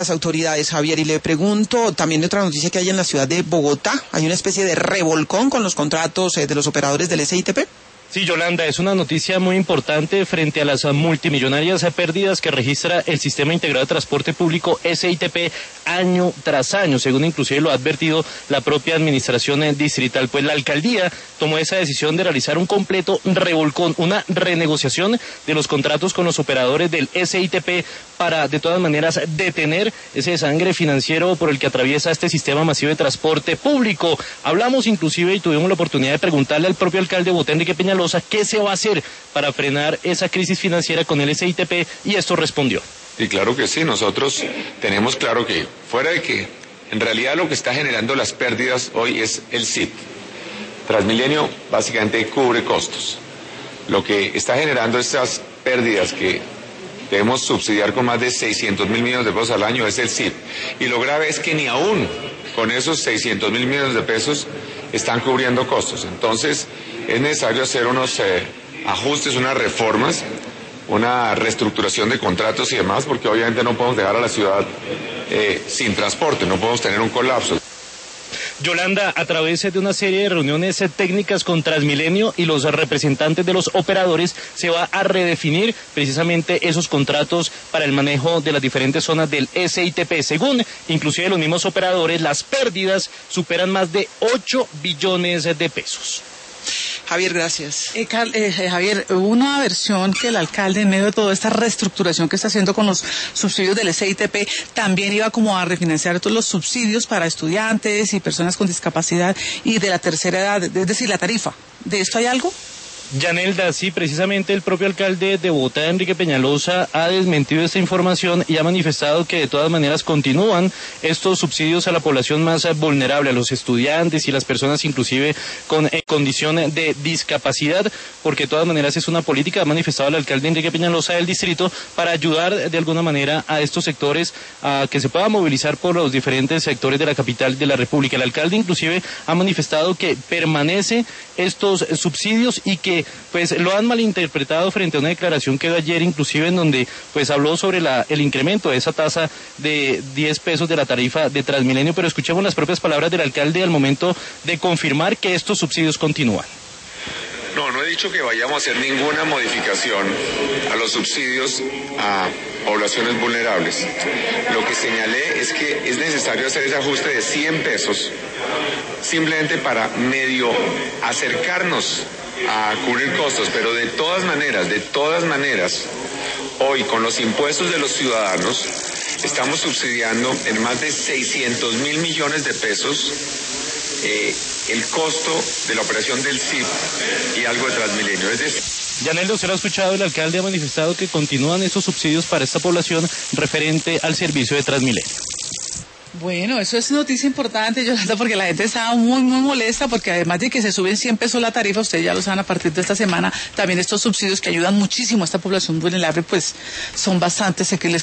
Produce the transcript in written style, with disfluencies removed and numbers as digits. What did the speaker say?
las autoridades, Javier, y le pregunto también de otra noticia que hay en la ciudad de Bogotá. Hay una especie de revolcón con los contratos de los operadores del SITP. Sí, Yolanda, es una noticia muy importante frente a las multimillonarias pérdidas que registra el Sistema Integrado de Transporte Público SITP año tras año, según inclusive lo ha advertido la propia administración distrital. Pues la alcaldía tomó esa decisión de realizar un completo revolcón, una renegociación de los contratos con los operadores del SITP para, de todas maneras, detener ese desangre financiero por el que atraviesa este sistema masivo de transporte público. Hablamos inclusive y tuvimos la oportunidad de preguntarle al propio alcalde de Bogotá, Enrique Peñalosa, ¿qué se va a hacer para frenar esa crisis financiera con el SITP? Y esto respondió. Y claro que sí, nosotros tenemos claro que fuera de que en realidad lo que está generando las pérdidas hoy es el SIT. Transmilenio básicamente cubre costos. Lo que está generando estas pérdidas que debemos subsidiar con más de 600.000 millones de pesos al año es el SIT. Y lo grave es que ni aún con esos 600.000 millones de pesos están cubriendo costos. Entonces es necesario hacer unos ajustes, unas reformas, una reestructuración de contratos y demás, porque obviamente no podemos dejar a la ciudad sin transporte, no podemos tener un colapso. Yolanda, a través de una serie de reuniones técnicas con Transmilenio y los representantes de los operadores, se va a redefinir precisamente esos contratos para el manejo de las diferentes zonas del SITP. Según inclusive los mismos operadores, las pérdidas superan más de 8 billones de pesos. Javier, gracias. Javier, hubo una versión que el alcalde, en medio de toda esta reestructuración que está haciendo con los subsidios del SITP, también iba como a refinanciar todos los subsidios para estudiantes y personas con discapacidad y de la tercera edad, es decir, la tarifa. ¿De esto hay algo? Yanelda, sí, precisamente el propio alcalde de Bogotá, Enrique Peñalosa, ha desmentido esta información y ha manifestado que de todas maneras continúan estos subsidios a la población más vulnerable, a los estudiantes y las personas inclusive con condición de discapacidad, porque de todas maneras es una política, ha manifestado el alcalde Enrique Peñalosa del distrito, para ayudar de alguna manera a estos sectores a que se pueda movilizar por los diferentes sectores de la capital de la República. El alcalde inclusive ha manifestado que permanece estos subsidios y que pues lo han malinterpretado frente a una declaración que dio ayer inclusive en donde pues habló sobre el incremento de esa tasa de 10 pesos de la tarifa de Transmilenio, pero escuchemos las propias palabras del alcalde al momento de confirmar que estos subsidios continúan. No he dicho que vayamos a hacer ninguna modificación a los subsidios a poblaciones vulnerables. Lo que señalé es que es necesario hacer ese ajuste de 100 pesos simplemente para medio acercarnos a cubrir costos, pero de todas maneras, hoy con los impuestos de los ciudadanos estamos subsidiando en más de 600.000 millones de pesos el costo de la operación del SIT y algo de Transmilenio. Es decir, Yanelda, usted lo ha escuchado, el alcalde ha manifestado que continúan estos subsidios para esta población referente al servicio de Transmilenio. Bueno, eso es noticia importante, Yolanda, porque la gente estaba muy molesta, porque además de que se suben 100 pesos la tarifa, ustedes ya lo saben a partir de esta semana, también estos subsidios que ayudan muchísimo a esta población vulnerable, pues son bastantes, que les